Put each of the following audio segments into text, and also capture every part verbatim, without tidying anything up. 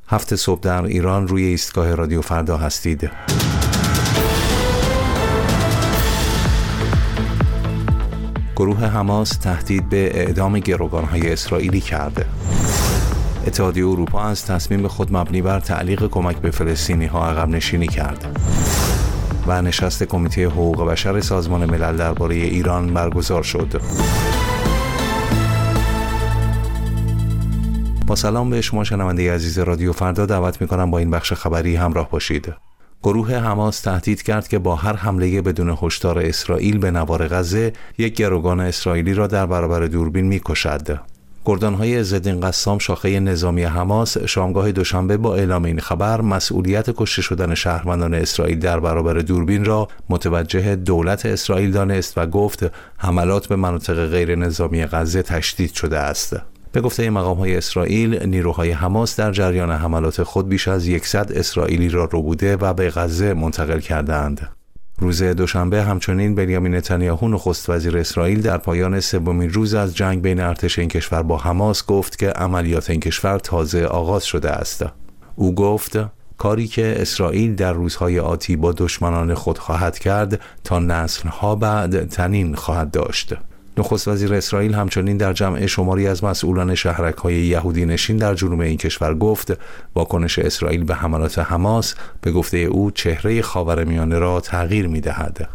هفت صبح در ایران روی ایستگاه رادیو فردا هستید. گروه حماس تهدید به اعدام گروگان‌های اسرائیلی کرده. اتحادیه اروپا از تصمیم خود مبنی بر تعلیق کمک به فلسطینی‌ها عقب نشینی کرد. و نشست کمیته حقوق بشر سازمان ملل درباره ایران برگزار شد. با سلام به شما شنونده عزیز رادیو فردا، دعوت می‌کنم با این بخش خبری همراه باشید. گروه حماس تهدید کرد که با هر حمله بدون هشدار اسرائیل به نوار غزه، یک گروگان اسرائیلی را در برابر دوربین می‌کشد. گردان‌های عزالدین قسام شاخه نظامی حماس شامگاه دوشنبه با اعلام این خبر مسئولیت کشته شدن شهروندان اسرائیل در برابر دوربین را متوجه دولت اسرائیل دانست و گفت حملات به مناطق غیر نظامی غزه تشدید شده است. به گفته مقام‌های اسرائیل، نیروهای حماس در جریان حملات خود بیش از صد اسرائیلی را ربوده و به غزه منتقل کردند. روز دوشنبه همچنین بنیامین نتانیاهو نخست وزیر اسرائیل در پایان سومین روز از جنگ بین ارتش این کشور با حماس گفت که عملیات این کشور تازه آغاز شده است. او گفت کاری که اسرائیل در روزهای آتی با دشمنان خود خواهد کرد تا نسل‌ها بعد تنین خواهد داشت. نخست وزیر اسرائیل همچنین در جمع شماری از مسئولان شهرک‌های یهودی نشین در جنوب این کشور گفت واکنش اسرائیل به حملات حماس به گفته او چهره خاورمیانه را تغییر می‌دهد.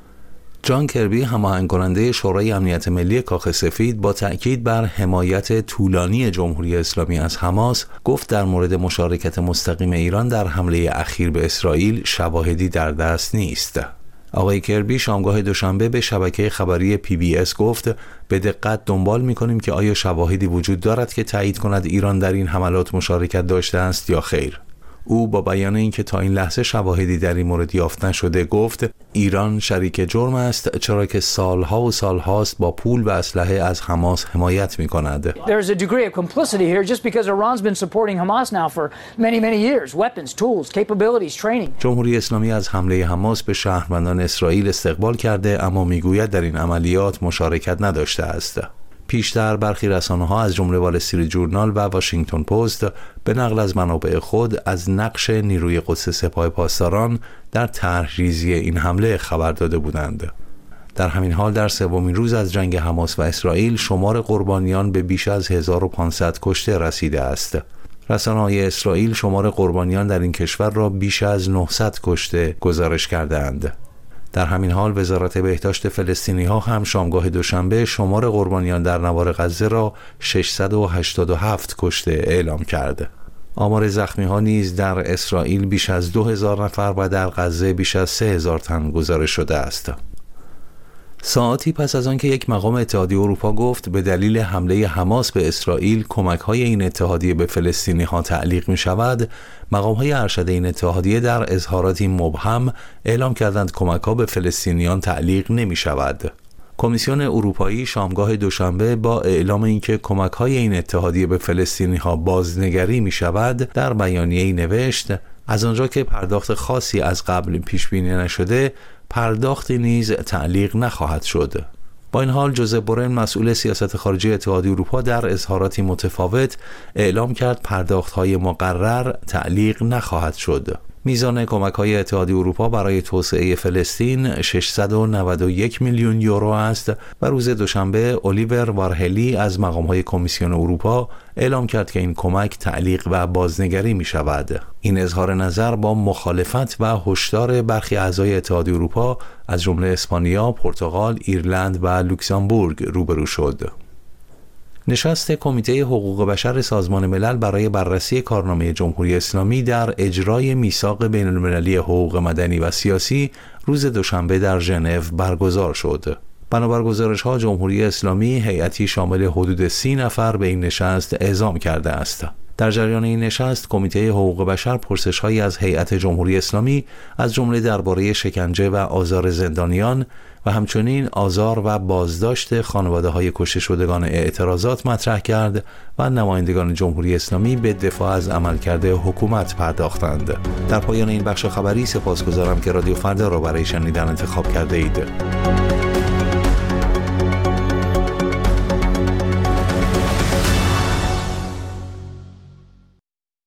جان کربی، هماهنگ کننده شورای امنیت ملی کاخ سفید، با تأکید بر حمایت طولانی جمهوری اسلامی از حماس گفت در مورد مشارکت مستقیم ایران در حمله اخیر به اسرائیل شواهدی در دست نیست. آقای کربی شامگاه دوشنبه به شبکه خبری پی بی اس گفت به دقت دنبال می‌کنیم که آیا شواهدی وجود دارد که تایید کند ایران در این حملات مشارکت داشته است یا خیر. او با بیان اینکه تا این لحظه شواهدی در این مورد یافت نشده گفت ایران شریک جرم است، چرا که سالها و سالهاست با پول و اسلحه از حماس حمایت می‌کند. There's a degree of complicity here just because Iran's been supporting Hamas now for many many years. Weapons, tools, capabilities, training. جمهوری اسلامی از حمله حماس به شهروندان اسرائیل استقبال کرده، اما میگوید در این عملیات مشارکت نداشته است. پیشتر برخی رسانه‌ها از جمله وال استریت جورنال و واشنگتن پست به نقل از منابع خود از نقش نیروی قدس سپاه پاسداران در طرح‌ریزی این حمله خبر داده بودند. در همین حال در سومین روز از جنگ حماس و اسرائیل شمار قربانیان به بیش از هزار و پانصد کشته رسیده است. رسانه‌های اسرائیل شمار قربانیان در این کشور را بیش از نهصد کشته گزارش کرده‌اند. در همین حال وزارت بهداشت فلسطینی‌ها هم شامگاه دوشنبه شمار قربانیان در نوار غزه را ششصد و هشتاد و هفت کشته اعلام کرد. آمار زخمی‌ها نیز در اسرائیل بیش از دو هزار نفر و در غزه بیش از سه هزار تن گزارش شده است. ساعاتی پس از آنکه یک مقام اتحادیه اروپا گفت به دلیل حمله حماس به اسرائیل کمک‌های این اتحادیه به فلسطینی‌ها تعلیق می‌شود، مقام‌های ارشد این اتحادیه در اظهاراتی مبهم اعلام کردند کمک‌ها به فلسطینیان تعلیق نمی‌شود. کمیسیون اروپایی شامگاه دوشنبه با اعلام اینکه کمک‌های این اتحادیه به فلسطینی‌ها بازنگری می‌شود در بیانیه‌ای نوشت از آنجا که پرداخت خاصی از قبل پیش‌بینی نشده، پرداختی نیز تعلیق نخواهد شد. با این حال جوزپ بورل مسئول سیاست خارجی اتحادیه اروپا در اظهاراتی متفاوت اعلام کرد پرداخت‌های مقرر تعلیق نخواهد شد. میزان کمک‌های اتحادیه اروپا برای توسعه فلسطین ششصد و نود و یک میلیون یورو است و روز دوشنبه الیور وارهلی از مقام‌های کمیسیون اروپا اعلام کرد که این کمک تعلیق و بازنگری می‌شود. این اظهار نظر با مخالفت و هشدار برخی اعضای اتحادیه اروپا از جمله اسپانیا، پرتغال، ایرلند و لوکزامبورگ روبرو شد. نشست کمیته حقوق بشر سازمان ملل برای بررسی کارنامه جمهوری اسلامی در اجرای میثاق بین المللی حقوق مدنی و سیاسی روز دوشنبه در ژنو برگزار شد. بنابر گزارش‌ها جمهوری اسلامی هیئتی شامل حدود سی نفر به این نشست اعزام کرده است. در جریان این نشست کمیته حقوق بشر پرسش‌هایی از هیئت جمهوری اسلامی از جمله درباره شکنجه و آزار زندانیان و همچنین آزار و بازداشت خانواده‌های کشته شدگان اعتراضات مطرح کرد و نمایندگان جمهوری اسلامی به دفاع از عملکرد حکومت پرداختند. در پایان این بخش خبری سپاسگزارم که رادیو فردا را برای شنیدن انتخاب کرده اید.